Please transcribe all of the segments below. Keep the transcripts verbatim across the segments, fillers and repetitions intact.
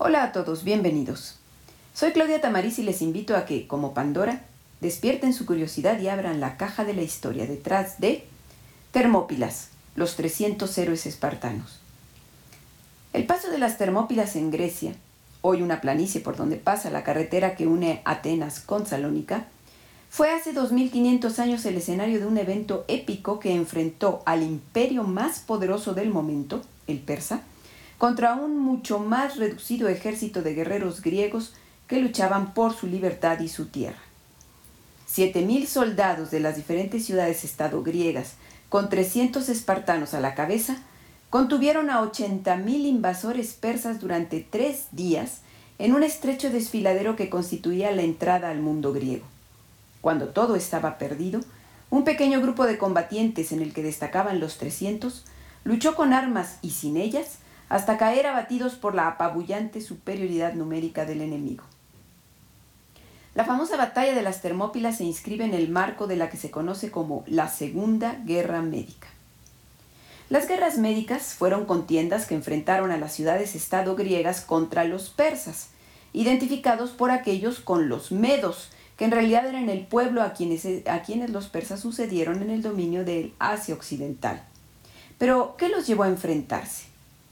Hola a todos, bienvenidos. Soy Claudia Tamariz y les invito a que, como Pandora, despierten su curiosidad y abran la caja de la historia detrás de Termópilas, los trescientos héroes espartanos. El paso de las Termópilas en Grecia, hoy una planicie por donde pasa la carretera que une Atenas con Salónica, fue hace dos mil quinientos años el escenario de un evento épico que enfrentó al imperio más poderoso del momento, el persa, contra un mucho más reducido ejército de guerreros griegos que luchaban por su libertad y su tierra. Siete mil soldados de las diferentes ciudades-estado griegas, con trescientos espartanos a la cabeza, contuvieron a ochenta mil invasores persas durante tres días en un estrecho desfiladero que constituía la entrada al mundo griego. Cuando todo estaba perdido, un pequeño grupo de combatientes en el que destacaban los trescientos luchó con armas y sin ellas hasta caer abatidos por la apabullante superioridad numérica del enemigo. La famosa batalla de las Termópilas se inscribe en el marco de la que se conoce como la Segunda Guerra Médica. Las guerras médicas fueron contiendas que enfrentaron a las ciudades-estado griegas contra los persas, identificados por aquellos con los medos, que en realidad eran el pueblo a quienes, a quienes los persas sucedieron en el dominio del Asia Occidental. Pero, ¿qué los llevó a enfrentarse?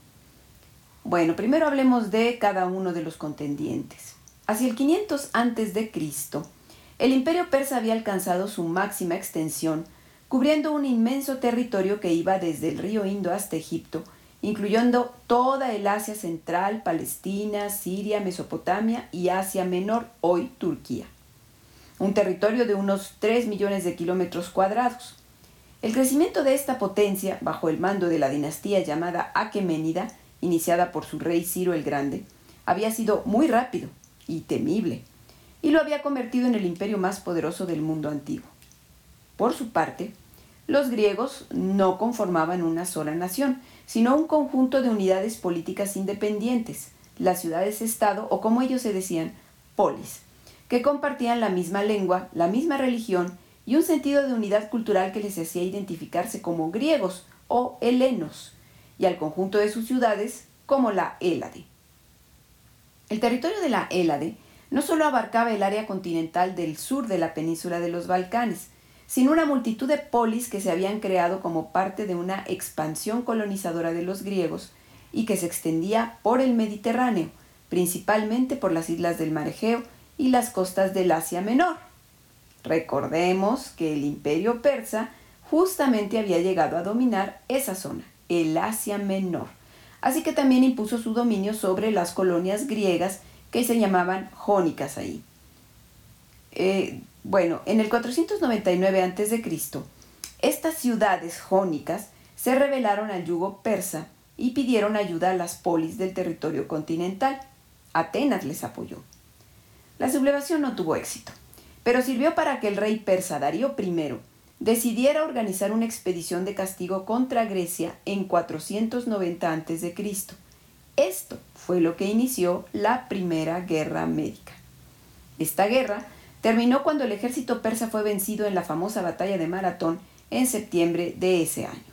Bueno, primero hablemos de cada uno de los contendientes. Hacia el quinientos antes de Cristo, el imperio persa había alcanzado su máxima extensión, cubriendo un inmenso territorio que iba desde el río Indo hasta Egipto, incluyendo toda el Asia Central, Palestina, Siria, Mesopotamia y Asia Menor, hoy Turquía. Un territorio de unos tres millones de kilómetros cuadrados. El crecimiento de esta potencia, bajo el mando de la dinastía llamada Aqueménida, iniciada por su rey Ciro el Grande, había sido muy rápido y temible, y lo había convertido en el imperio más poderoso del mundo antiguo. Por su parte, los griegos no conformaban una sola nación, sino un conjunto de unidades políticas independientes, las ciudades-estado, o como ellos se decían, polis, que compartían la misma lengua, la misma religión y un sentido de unidad cultural que les hacía identificarse como griegos o helenos, y al conjunto de sus ciudades como la Hélade. El territorio de la Hélade no solo abarcaba el área continental del sur de la península de los Balcanes, sino una multitud de polis que se habían creado como parte de una expansión colonizadora de los griegos y que se extendía por el Mediterráneo, principalmente por las islas del Mar Egeo y las costas del Asia Menor. Recordemos que el imperio persa justamente había llegado a dominar esa zona, el Asia Menor, así que también impuso su dominio sobre las colonias griegas que se llamaban jónicas ahí. Eh, bueno, en el cuatrocientos noventa y nueve antes de Cristo, estas ciudades jónicas se rebelaron al yugo persa y pidieron ayuda a las polis del territorio continental. Atenas les apoyó. La sublevación no tuvo éxito, pero sirvió para que el rey persa Darío primero decidiera organizar una expedición de castigo contra Grecia en cuatrocientos noventa antes de Cristo. Esto fue lo que inició la Primera Guerra Médica. Esta guerra terminó cuando el ejército persa fue vencido en la famosa batalla de Maratón en septiembre de ese año.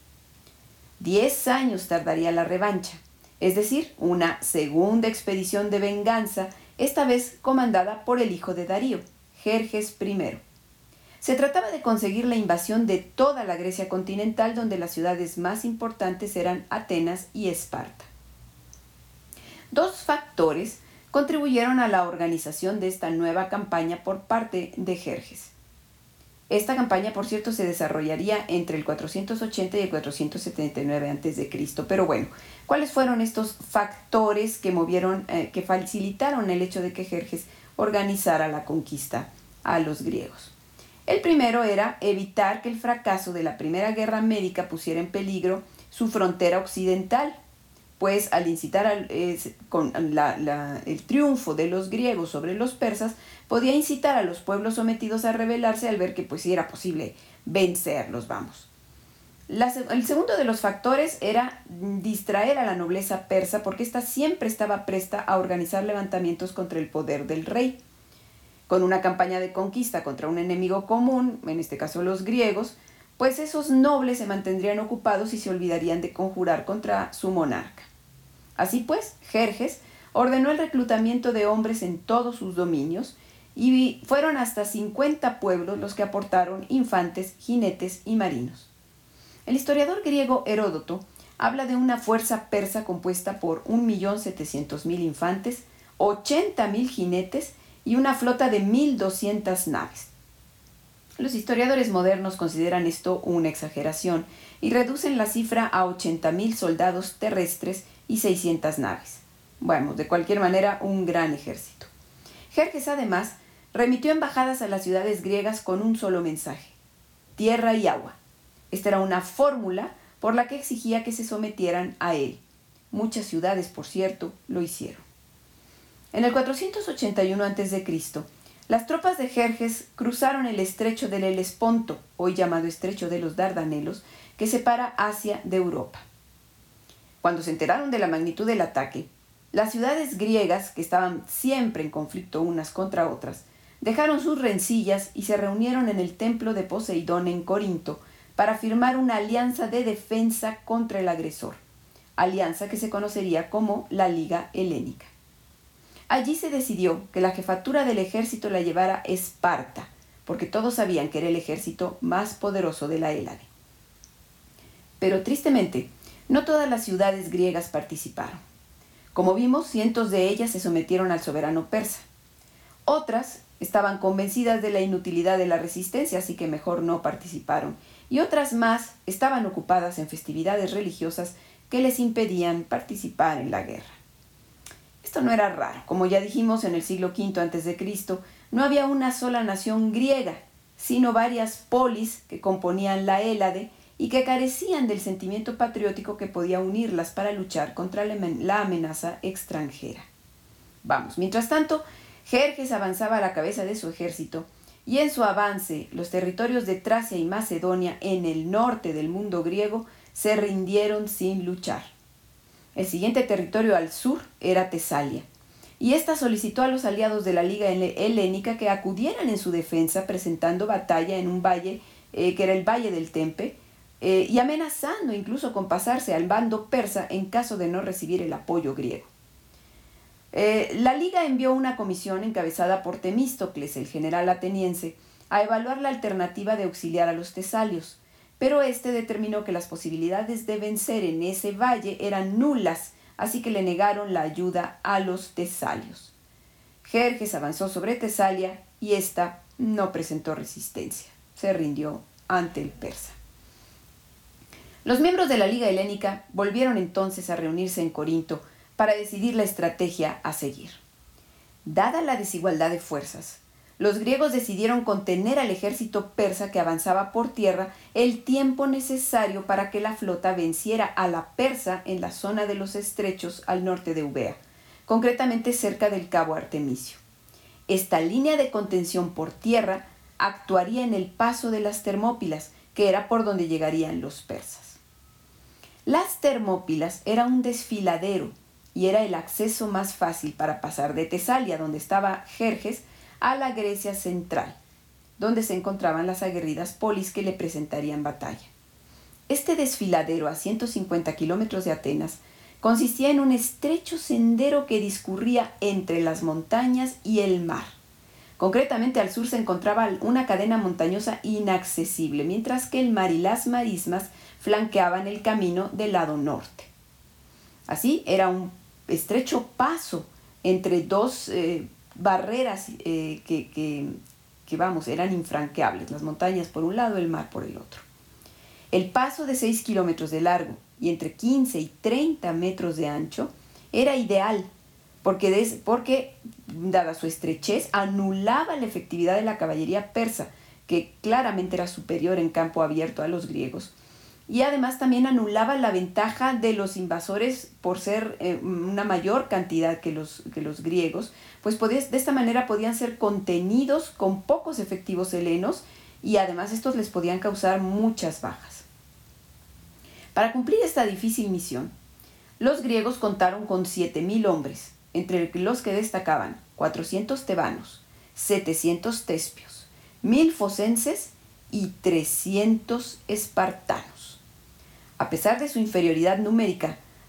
Diez años tardaría la revancha, es decir, una segunda expedición de venganza, esta vez comandada por el hijo de Darío, Jerjes primero. Se trataba de conseguir la invasión de toda la Grecia continental, donde las ciudades más importantes eran Atenas y Esparta. Dos factores contribuyeron a la organización de esta nueva campaña por parte de Jerjes. Esta campaña, por cierto, se desarrollaría entre el cuatrocientos ochenta y el cuatrocientos setenta y nueve antes de Cristo. Pero bueno, ¿cuáles fueron estos factores que movieron, eh, que facilitaron el hecho de que Jerjes organizara la conquista a los griegos? El primero era evitar que el fracaso de la Primera Guerra Médica pusiera en peligro su frontera occidental, pues al incitar al, eh, con la, la, el triunfo de los griegos sobre los persas, podía incitar a los pueblos sometidos a rebelarse al ver que pues sí era posible vencerlos, vamos. La, el segundo de los factores era distraer a la nobleza persa, porque ésta siempre estaba presta a organizar levantamientos contra el poder del rey. Con una campaña de conquista contra un enemigo común, en este caso los griegos, pues esos nobles se mantendrían ocupados y se olvidarían de conjurar contra su monarca. Así pues, Jerjes ordenó el reclutamiento de hombres en todos sus dominios y fueron hasta cincuenta pueblos los que aportaron infantes, jinetes y marinos. El historiador griego Heródoto habla de una fuerza persa compuesta por un millón setecientos mil infantes, ochenta mil jinetes y una flota de mil doscientas naves. Los historiadores modernos consideran esto una exageración y reducen la cifra a ochenta mil soldados terrestres y seiscientas naves. Bueno, de cualquier manera, un gran ejército. Jerjes, además, remitió embajadas a las ciudades griegas con un solo mensaje: tierra y agua. Esta era una fórmula por la que exigía que se sometieran a él. Muchas ciudades, por cierto, lo hicieron. En el cuatrocientos ochenta y uno antes de Cristo, las tropas de Jerjes cruzaron el estrecho del Helesponto, hoy llamado estrecho de los Dardanelos, que separa Asia de Europa. Cuando se enteraron de la magnitud del ataque, las ciudades griegas, que estaban siempre en conflicto unas contra otras, dejaron sus rencillas y se reunieron en el templo de Poseidón en Corinto para firmar una alianza de defensa contra el agresor, alianza que se conocería como la Liga Helénica. Allí se decidió que la jefatura del ejército la llevara Esparta, porque todos sabían que era el ejército más poderoso de la Hélade. Pero tristemente, no todas las ciudades griegas participaron. Como vimos, cientos de ellas se sometieron al soberano persa. Otras estaban convencidas de la inutilidad de la resistencia, así que mejor no participaron, y otras más estaban ocupadas en festividades religiosas que les impedían participar en la guerra. Esto no era raro. Como ya dijimos, en el siglo quinto antes de Cristo no había una sola nación griega, sino varias polis que componían la Hélade y que carecían del sentimiento patriótico que podía unirlas para luchar contra la amenaza extranjera. Vamos, mientras tanto, Jerjes avanzaba a la cabeza de su ejército y en su avance los territorios de Tracia y Macedonia en el norte del mundo griego se rindieron sin luchar. El siguiente territorio al sur era Tesalia, y ésta solicitó a los aliados de la Liga Helénica que acudieran en su defensa presentando batalla en un valle eh, que era el Valle del Tempe, eh, y amenazando incluso con pasarse al bando persa en caso de no recibir el apoyo griego. Eh, la Liga envió una comisión encabezada por Temístocles, el general ateniense, a evaluar la alternativa de auxiliar a los tesalios, pero este determinó que las posibilidades de vencer en ese valle eran nulas, así que le negaron la ayuda a los tesalios. Jerjes avanzó sobre Tesalia y ésta no presentó resistencia, se rindió ante el persa. Los miembros de la Liga Helénica volvieron entonces a reunirse en Corinto para decidir la estrategia a seguir. Dada la desigualdad de fuerzas, los griegos decidieron contener al ejército persa que avanzaba por tierra el tiempo necesario para que la flota venciera a la persa en la zona de los estrechos al norte de Eubea, concretamente cerca del cabo Artemisio. Esta línea de contención por tierra actuaría en el paso de las Termópilas, que era por donde llegarían los persas. Las Termópilas era un desfiladero y era el acceso más fácil para pasar de Tesalia, donde estaba Jerjes, a la Grecia central, donde se encontraban las aguerridas polis que le presentarían batalla. Este desfiladero a ciento cincuenta kilómetros de Atenas consistía en un estrecho sendero que discurría entre las montañas y el mar. Concretamente al sur se encontraba una cadena montañosa inaccesible, mientras que el mar y las marismas flanqueaban el camino del lado norte. Así era un estrecho paso entre dos eh, barreras eh, que, que, que, vamos, eran infranqueables, las montañas por un lado, el mar por el otro. El paso de seis kilómetros de largo y entre quince y treinta metros de ancho era ideal, porque, des, porque, dada su estrechez, anulaba la efectividad de la caballería persa, que claramente era superior en campo abierto a los griegos, y además también anulaba la ventaja de los invasores por ser eh, una mayor cantidad que los, que los griegos, pues podía, de esta manera podían ser contenidos con pocos efectivos helenos y además estos les podían causar muchas bajas. Para cumplir esta difícil misión, los griegos contaron con siete mil hombres, entre los que destacaban cuatrocientos tebanos, setecientos tespios, mil focenses y trescientos espartanos. A pesar de su inferioridad numérica,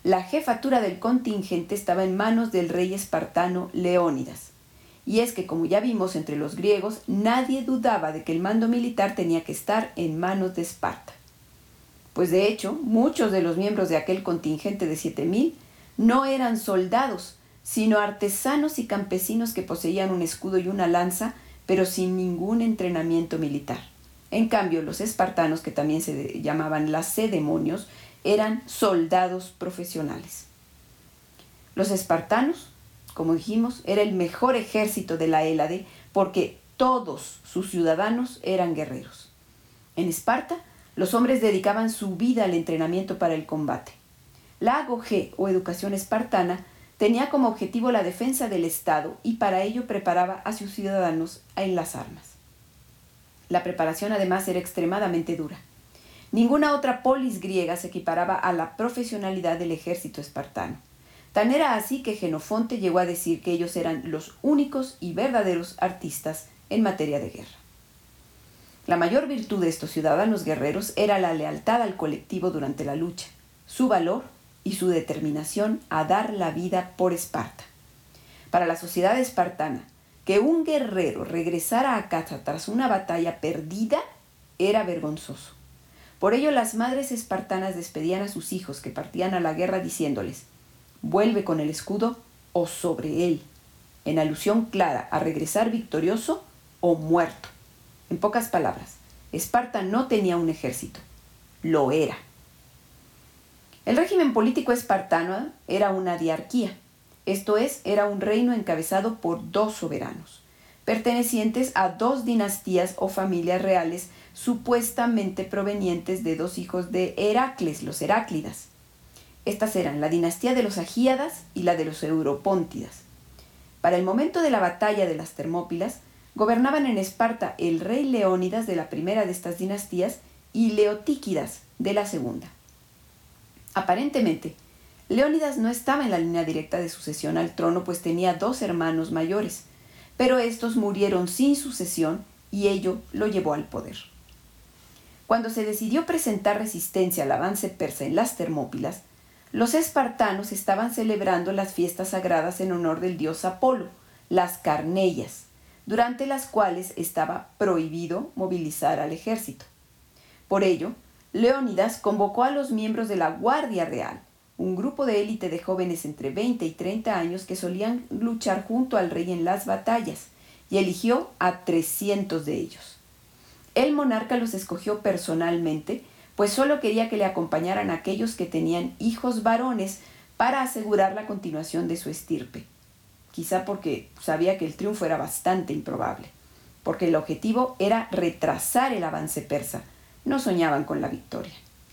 La jefatura del contingente estaba en manos del rey espartano Leónidas. Y es que, como ya vimos entre los griegos, nadie dudaba de que el mando militar tenía que estar en manos de Esparta. Pues de hecho, muchos de los miembros de aquel contingente de siete mil no eran soldados, sino artesanos y campesinos que poseían un escudo y una lanza, pero sin ningún entrenamiento militar. En cambio, los espartanos, que también se llamaban lacedemonios, eran soldados profesionales. Los espartanos, como dijimos, era el mejor ejército de la Hélade porque todos sus ciudadanos eran guerreros. En Esparta, los hombres dedicaban su vida al entrenamiento para el combate. La agogé o educación espartana tenía como objetivo la defensa del Estado y para ello preparaba a sus ciudadanos en las armas. La preparación además era extremadamente dura. Ninguna otra polis griega se equiparaba a la profesionalidad del ejército espartano. Tan era así que Jenofonte llegó a decir que ellos eran los únicos y verdaderos artistas en materia de guerra. La mayor virtud de estos ciudadanos guerreros era la lealtad al colectivo durante la lucha, su valor y su determinación a dar la vida por Esparta. Para la sociedad espartana, que un guerrero regresara a casa tras una batalla perdida era vergonzoso. Por ello, las madres espartanas despedían a sus hijos que partían a la guerra diciéndoles: «Vuelve con el escudo o sobre él», en alusión clara a regresar victorioso o muerto. En pocas palabras, Esparta no tenía un ejército, lo era. El régimen político espartano era una diarquía, esto es, era un reino encabezado por dos soberanos, pertenecientes a dos dinastías o familias reales supuestamente provenientes de dos hijos de Heracles, los Heráclidas. Estas eran la dinastía de los Agíadas y la de los Europóntidas. Para el momento de la batalla de las Termópilas, gobernaban en Esparta el rey Leónidas de la primera de estas dinastías y Leotíquidas de la segunda. Aparentemente, Leónidas no estaba en la línea directa de sucesión al trono, pues tenía dos hermanos mayores, pero estos murieron sin sucesión y ello lo llevó al poder. Cuando se decidió presentar resistencia al avance persa en las Termópilas, los espartanos estaban celebrando las fiestas sagradas en honor del dios Apolo, las Carneias, durante las cuales estaba prohibido movilizar al ejército. Por ello, Leónidas convocó a los miembros de la Guardia Real, un grupo de élite de jóvenes entre veinte y treinta años que solían luchar junto al rey en las batallas, y eligió a trescientos de ellos. El monarca los escogió personalmente, pues solo quería que le acompañaran aquellos que tenían hijos varones para asegurar la continuación de su estirpe. Quizá porque sabía que el triunfo era bastante improbable, porque el objetivo era retrasar el avance persa, no soñaban con la victoria.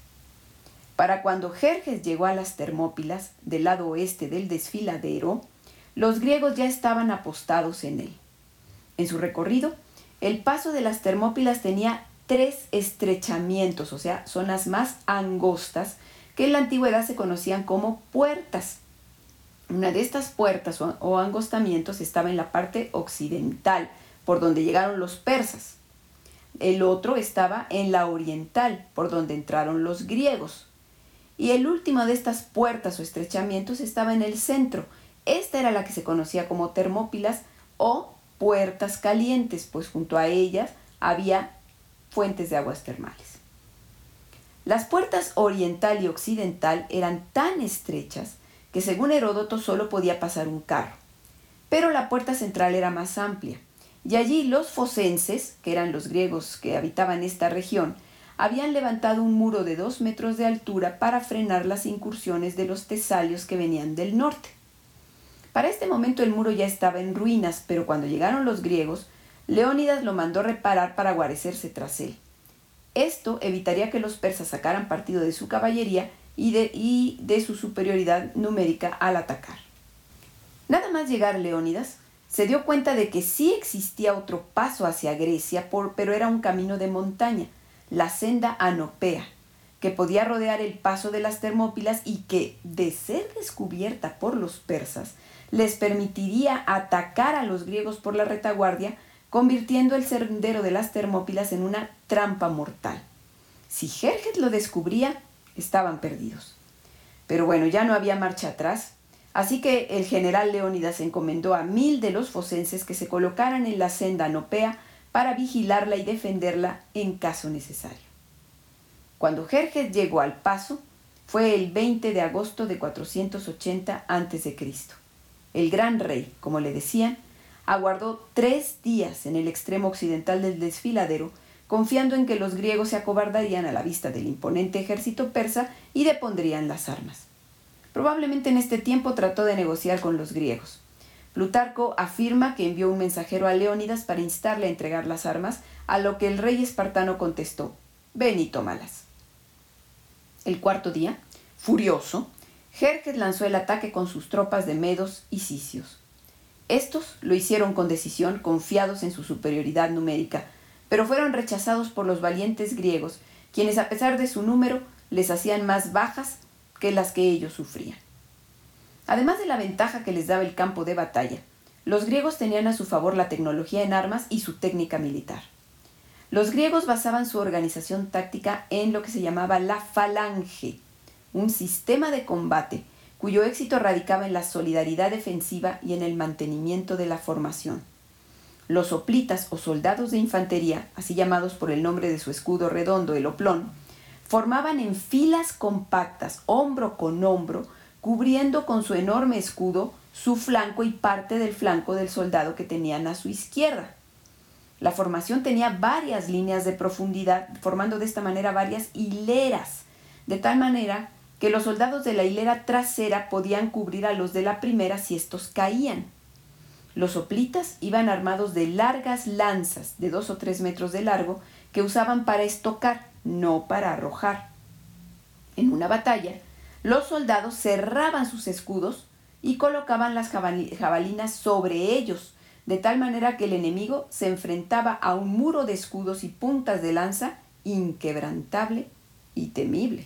Para cuando Jerjes llegó a las Termópilas, del lado oeste del desfiladero, los griegos ya estaban apostados en él. En su recorrido, el paso de las Termópilas tenía tres estrechamientos, o sea, zonas más angostas, que en la antigüedad se conocían como puertas. Una de estas puertas o, o angostamientos estaba en la parte occidental, por donde llegaron los persas. El otro estaba en la oriental, por donde entraron los griegos. Y el último de estas puertas o estrechamientos estaba en el centro. Esta era la que se conocía como Termópilas o puertas calientes, pues junto a ellas había fuentes de aguas termales. Las puertas oriental y occidental eran tan estrechas que según Heródoto solo podía pasar un carro. Pero la puerta central era más amplia, y allí los focenses, que eran los griegos que habitaban esta región, habían levantado un muro de dos metros de altura para frenar las incursiones de los tesalios que venían del norte. Para este momento el muro ya estaba en ruinas, pero cuando llegaron los griegos, Leónidas lo mandó reparar para guarecerse tras él. Esto evitaría que los persas sacaran partido de su caballería y de, y de su superioridad numérica al atacar. Nada más llegar Leónidas, se dio cuenta de que sí existía otro paso hacia Grecia, por, pero era un camino de montaña, la senda Anopea, que podía rodear el paso de las Termópilas y que, de ser descubierta por los persas, les permitiría atacar a los griegos por la retaguardia, convirtiendo el sendero de las Termópilas en una trampa mortal. Si Jerjes lo descubría, estaban perdidos. Pero bueno, ya no había marcha atrás, así que el general Leónidas encomendó a mil de los focenses que se colocaran en la senda nopea para vigilarla y defenderla en caso necesario. Cuando Jerjes llegó al paso, fue el veinte de agosto de cuatrocientos ochenta antes de Cristo. El gran rey, como le decían, aguardó tres días en el extremo occidental del desfiladero, confiando en que los griegos se acobardarían a la vista del imponente ejército persa y depondrían las armas. Probablemente en este tiempo trató de negociar con los griegos. Plutarco afirma que envió un mensajero a Leónidas para instarle a entregar las armas, a lo que el rey espartano contestó: «Ven y tómalas». El cuarto día, furioso, Jerjes lanzó el ataque con sus tropas de medos y cisios. Estos lo hicieron con decisión, confiados en su superioridad numérica, pero fueron rechazados por los valientes griegos, quienes a pesar de su número les hacían más bajas que las que ellos sufrían. Además de la ventaja que les daba el campo de batalla, los griegos tenían a su favor la tecnología en armas y su técnica militar. Los griegos basaban su organización táctica en lo que se llamaba la falange, un sistema de combate cuyo éxito radicaba en la solidaridad defensiva y en el mantenimiento de la formación. Los hoplitas o soldados de infantería, así llamados por el nombre de su escudo redondo, el oplón, formaban en filas compactas, hombro con hombro, cubriendo con su enorme escudo su flanco y parte del flanco del soldado que tenían a su izquierda. La formación tenía varias líneas de profundidad, formando de esta manera varias hileras, de tal manera que los soldados de la hilera trasera podían cubrir a los de la primera si estos caían. Los hoplitas iban armados de largas lanzas de dos o tres metros de largo que usaban para estocar, no para arrojar. En una batalla, los soldados cerraban sus escudos y colocaban las jabalinas sobre ellos, de tal manera que el enemigo se enfrentaba a un muro de escudos y puntas de lanza inquebrantable y temible.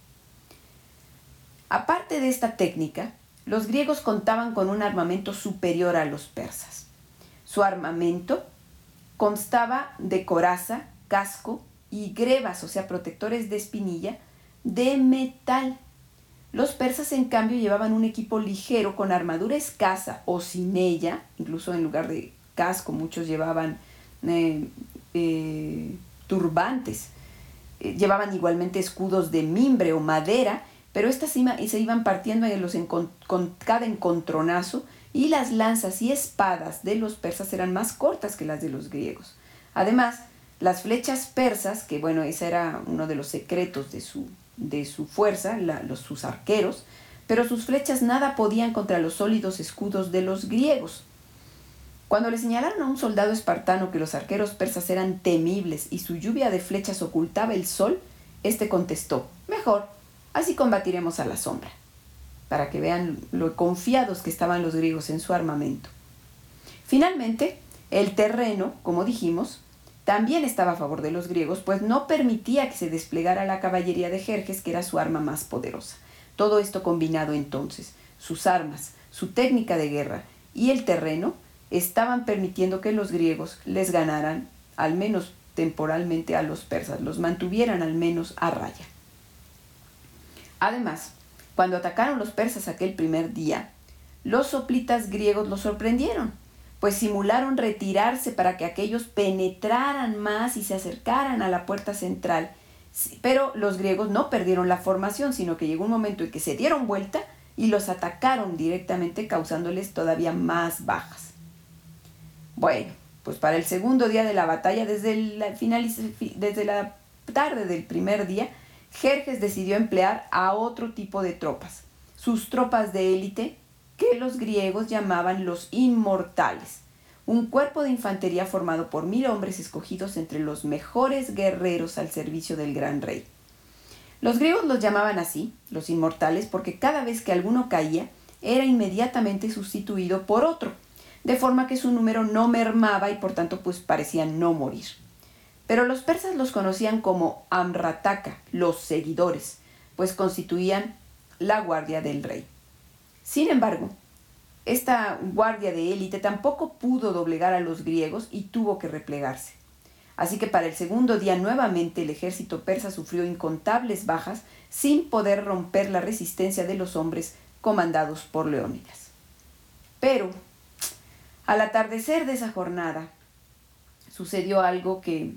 Aparte de esta técnica, los griegos contaban con un armamento superior a los persas. Su armamento constaba de coraza, casco y grebas, o sea, protectores de espinilla, de metal. Los persas, en cambio, llevaban un equipo ligero con armadura escasa o sin ella, incluso en lugar de casco muchos llevaban eh, eh, turbantes. Eh, llevaban igualmente escudos de mimbre o madera, pero estas se iban partiendo en los encon- con cada encontronazo, y las lanzas y espadas de los persas eran más cortas que las de los griegos. Además, las flechas persas, que bueno, ese era uno de los secretos de su, de su fuerza, la, los, sus arqueros, pero sus flechas nada podían contra los sólidos escudos de los griegos. Cuando le señalaron a un soldado espartano que los arqueros persas eran temibles y su lluvia de flechas ocultaba el sol, éste contestó: «Mejor, así combatiremos a la sombra», para que vean lo confiados que estaban los griegos en su armamento. Finalmente, el terreno, como dijimos, también estaba a favor de los griegos, pues no permitía que se desplegara la caballería de Jerjes, que era su arma más poderosa. Todo esto combinado entonces, sus armas, su técnica de guerra y el terreno, estaban permitiendo que los griegos les ganaran, al menos temporalmente, a los persas, los mantuvieran al menos a raya. Además, cuando atacaron los persas aquel primer día, los hoplitas griegos los sorprendieron, pues simularon retirarse para que aquellos penetraran más y se acercaran a la puerta central. Pero los griegos no perdieron la formación, sino que llegó un momento en que se dieron vuelta y los atacaron directamente, causándoles todavía más bajas. Bueno, pues para el segundo día de la batalla, desde la, finaliz- desde la tarde del primer día, Jerjes decidió emplear a otro tipo de tropas, sus tropas de élite, que los griegos llamaban los inmortales, un cuerpo de infantería formado por mil hombres escogidos entre los mejores guerreros al servicio del gran rey. Los griegos los llamaban así, los inmortales, porque cada vez que alguno caía, era inmediatamente sustituido por otro, de forma que su número no mermaba y por tanto pues parecían no morir. Pero los persas los conocían como Amrataka, los seguidores, pues constituían la guardia del rey. Sin embargo, esta guardia de élite tampoco pudo doblegar a los griegos y tuvo que replegarse. Así que para el segundo día nuevamente el ejército persa sufrió incontables bajas sin poder romper la resistencia de los hombres comandados por Leónidas. Pero al atardecer de esa jornada sucedió algo que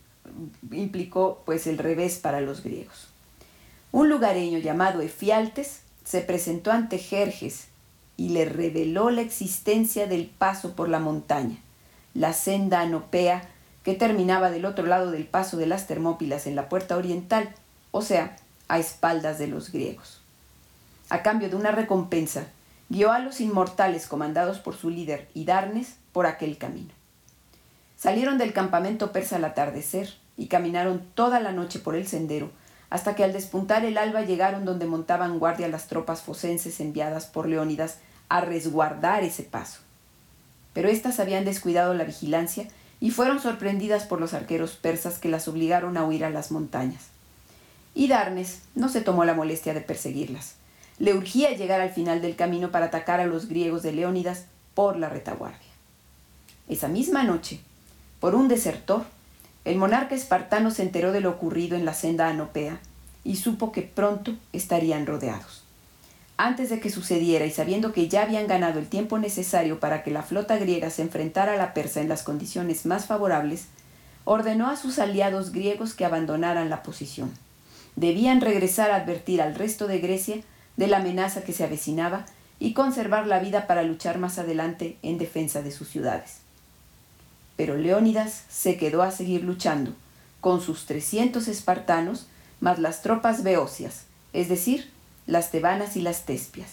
implicó pues el revés para los griegos. Un lugareño llamado Efialtes se presentó ante Jerjes y le reveló la existencia del paso por la montaña, la senda anopea que terminaba del otro lado del paso de las Termópilas en la puerta oriental, o sea, a espaldas de los griegos. A cambio de una recompensa, guió a los inmortales comandados por su líder Hidarnes por aquel camino. Salieron del campamento persa al atardecer y caminaron toda la noche por el sendero, hasta que al despuntar el alba llegaron donde montaban guardia las tropas focenses enviadas por Leónidas a resguardar ese paso. Pero éstas habían descuidado la vigilancia y fueron sorprendidas por los arqueros persas que las obligaron a huir a las montañas. Hidarnes no se tomó la molestia de perseguirlas. Le urgía llegar al final del camino para atacar a los griegos de Leónidas por la retaguardia. Esa misma noche, por un desertor, el monarca espartano se enteró de lo ocurrido en la senda anopea y supo que pronto estarían rodeados. Antes de que sucediera y sabiendo que ya habían ganado el tiempo necesario para que la flota griega se enfrentara a la persa en las condiciones más favorables, ordenó a sus aliados griegos que abandonaran la posición. Debían regresar a advertir al resto de Grecia de la amenaza que se avecinaba y conservar la vida para luchar más adelante en defensa de sus ciudades. Pero Leónidas se quedó a seguir luchando, con sus trescientos espartanos, más las tropas beocias, es decir, las tebanas y las tespias.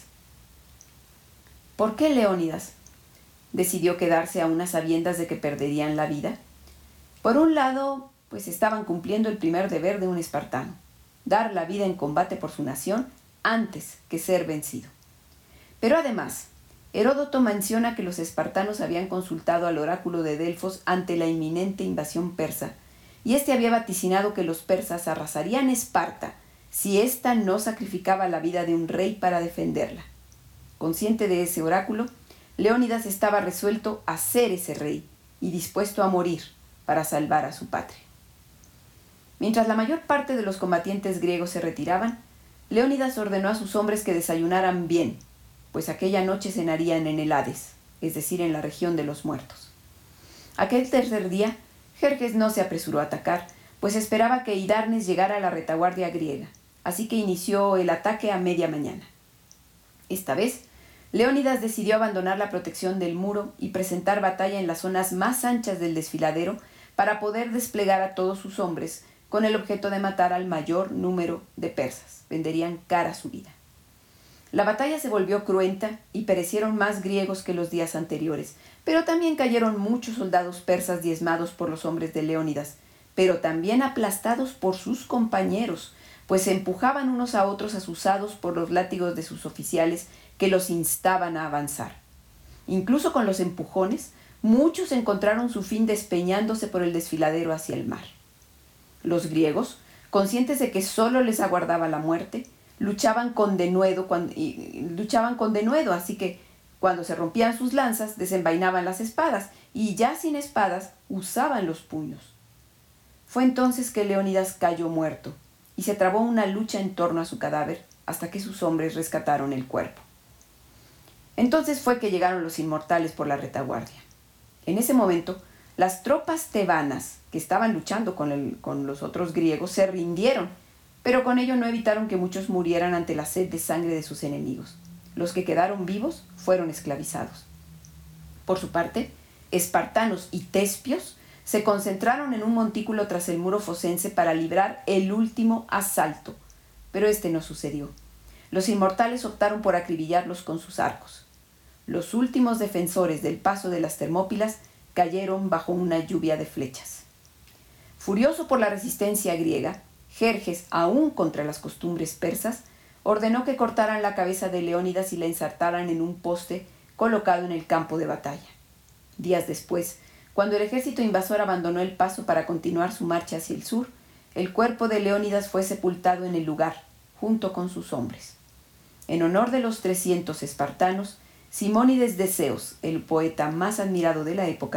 ¿Por qué Leónidas decidió quedarse a unas sabiendas de que perderían la vida? Por un lado, pues estaban cumpliendo el primer deber de un espartano, dar la vida en combate por su nación antes que ser vencido. Pero además, Heródoto menciona que los espartanos habían consultado al oráculo de Delfos ante la inminente invasión persa, y éste había vaticinado que los persas arrasarían Esparta si ésta no sacrificaba la vida de un rey para defenderla. Consciente de ese oráculo, Leónidas estaba resuelto a ser ese rey y dispuesto a morir para salvar a su patria. Mientras la mayor parte de los combatientes griegos se retiraban, Leónidas ordenó a sus hombres que desayunaran bien, pues aquella noche cenarían en el Hades, es decir, en la región de los muertos. Aquel tercer día, Jerjes no se apresuró a atacar, pues esperaba que Hidarnes llegara a la retaguardia griega, así que inició el ataque a media mañana. Esta vez, Leónidas decidió abandonar la protección del muro y presentar batalla en las zonas más anchas del desfiladero para poder desplegar a todos sus hombres con el objeto de matar al mayor número de persas. Venderían cara su vida. La batalla se volvió cruenta y perecieron más griegos que los días anteriores, pero también cayeron muchos soldados persas diezmados por los hombres de Leónidas, pero también aplastados por sus compañeros, pues se empujaban unos a otros asusados por los látigos de sus oficiales que los instaban a avanzar. Incluso con los empujones, muchos encontraron su fin despeñándose por el desfiladero hacia el mar. Los griegos, conscientes de que solo les aguardaba la muerte, luchaban con denuedo, cuando, y, luchaban con denuedo, así que cuando se rompían sus lanzas, desenvainaban las espadas, y ya sin espadas, usaban los puños. Fue entonces que Leónidas cayó muerto, y se trabó una lucha en torno a su cadáver, hasta que sus hombres rescataron el cuerpo. Entonces fue que llegaron los inmortales por la retaguardia. En ese momento, las tropas tebanas, que estaban luchando con, el, con los otros griegos, se rindieron, pero con ello no evitaron que muchos murieran ante la sed de sangre de sus enemigos. Los que quedaron vivos fueron esclavizados. Por su parte, espartanos y tespios se concentraron en un montículo tras el muro focense para librar el último asalto, pero este no sucedió. Los inmortales optaron por acribillarlos con sus arcos. Los últimos defensores del paso de las Termópilas cayeron bajo una lluvia de flechas. Furioso por la resistencia griega, Jerjes, aún contra las costumbres persas, ordenó que cortaran la cabeza de Leónidas y la ensartaran en un poste colocado en el campo de batalla. Días después, cuando el ejército invasor abandonó el paso para continuar su marcha hacia el sur, el cuerpo de Leónidas fue sepultado en el lugar, junto con sus hombres. En honor de los trescientos espartanos, Simónides de Ceos, el poeta más admirado de la época,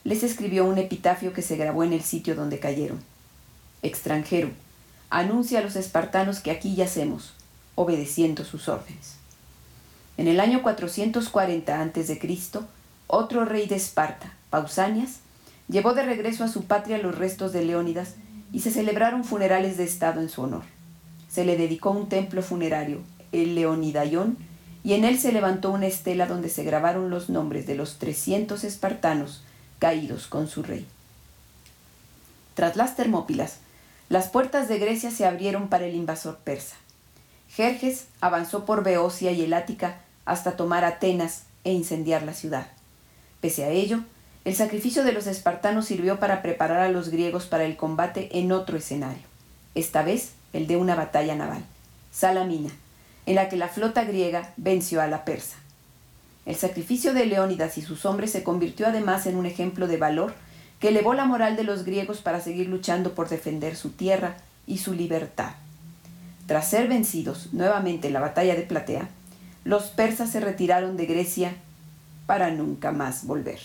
les escribió un epitafio que se grabó en el sitio donde cayeron. Extranjero, anuncia a los espartanos que aquí yacemos, obedeciendo sus órdenes. En el año cuatrocientos cuarenta antes de Cristo, otro rey de Esparta, Pausanias, llevó de regreso a su patria los restos de Leónidas y se celebraron funerales de estado en su honor. Se le dedicó un templo funerario, el Leonidaion, y en él se levantó una estela donde se grabaron los nombres de los trescientos espartanos caídos con su rey. Tras las Termópilas, las puertas de Grecia se abrieron para el invasor persa. Jerjes avanzó por Beocia y el Ática hasta tomar Atenas e incendiar la ciudad. Pese a ello, el sacrificio de los espartanos sirvió para preparar a los griegos para el combate en otro escenario, esta vez el de una batalla naval, Salamina, en la que la flota griega venció a la persa. El sacrificio de Leónidas y sus hombres se convirtió además en un ejemplo de valor que elevó la moral de los griegos para seguir luchando por defender su tierra y su libertad. Tras ser vencidos nuevamente en la batalla de Platea, los persas se retiraron de Grecia para nunca más volver.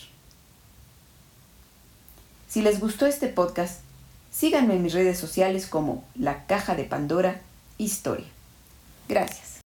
Si les gustó este podcast, síganme en mis redes sociales como La Caja de Pandora Historia. Gracias.